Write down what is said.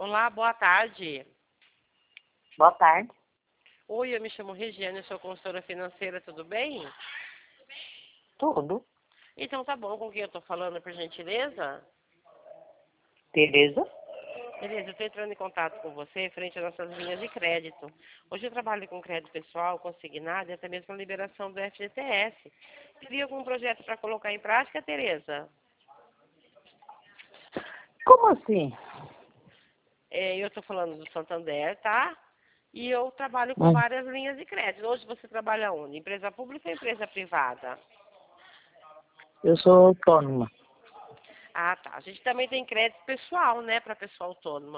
Olá, boa tarde. Boa tarde. Oi, eu me chamo Regiane, eu sou consultora financeira, tudo bem? Tudo. Então tá bom, com quem eu tô falando, por gentileza? Tereza? Beleza, eu tô entrando em contato com você frente às nossas linhas de crédito. Hoje eu trabalho com crédito pessoal, consignado e até mesmo a liberação do FGTS. Teria algum projeto para colocar em prática, Tereza? Como assim? Eu tô falando do Santander, tá? E eu trabalho com Hum, várias linhas de crédito. Hoje você trabalha onde? Empresa pública ou empresa privada? Eu sou autônoma. Ah, tá. A gente também tem crédito pessoal, né, para pessoa autônoma.